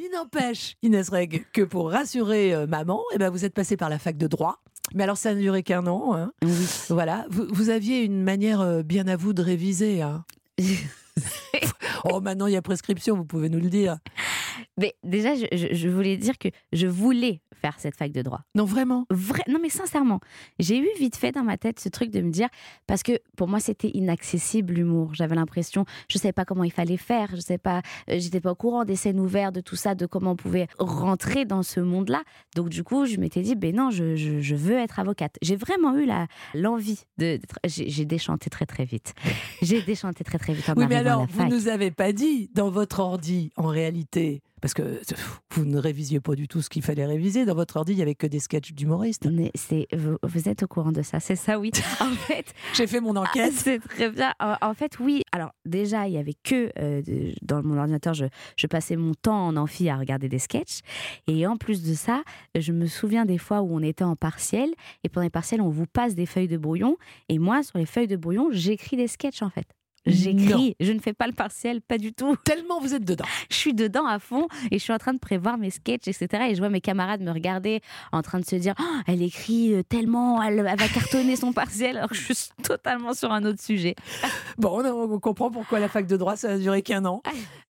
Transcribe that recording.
il n'empêche, Inès Reg, que pour rassurer maman, eh ben, vous êtes passée par la fac de droit. Mais alors, ça n'a duré qu'un an. Hein. Oui. Voilà. Vous aviez une manière bien à vous de réviser. Hein. Oh, maintenant, il y a prescription, vous pouvez nous le dire. Mais déjà, je voulais dire que je voulais faire cette fac de droit. Non, vraiment. Non, mais sincèrement, j'ai eu vite fait dans ma tête ce truc de me dire, parce que pour moi, c'était inaccessible l'humour. J'avais l'impression, je ne savais pas comment il fallait faire, je sais pas, j'étais pas au courant des scènes ouvertes, de tout ça, de comment on pouvait rentrer dans ce monde-là. Donc du coup, je m'étais dit, ben non, je veux être avocate. J'ai vraiment eu l'envie d'être. J'ai déchanté très très vite. J'ai déchanté très très vite en Oui, mais arrivant alors, à la vous fac. ne nous avez pas dit dans votre ordi, en réalité, parce que vous ne révisiez pas du tout ce qu'il fallait réviser. Dans votre ordi, il n'y avait que des sketchs d'humoristes. Mais vous êtes au courant de ça, c'est ça, oui. En fait, J'ai fait mon enquête. c'est très bien. En fait, oui. Alors, déjà, il y avait que dans mon ordinateur, je passais mon temps en amphi à regarder des sketchs. Et en plus de ça, je me souviens des fois où on était en partiel. Et pendant les partiels, on vous passe des feuilles de brouillon. Et moi, sur les feuilles de brouillon, j'écris des sketchs, en fait. J'écris, je ne fais pas le partiel, pas du tout. Tellement vous êtes dedans. Je suis dedans à fond et je suis en train de prévoir mes sketchs, etc. Et je vois mes camarades me regarder en train de se dire oh, elle écrit tellement, elle va cartonner son partiel, alors que je suis totalement sur un autre sujet. Bon, on comprend pourquoi la fac de droit, ça a duré qu'un an.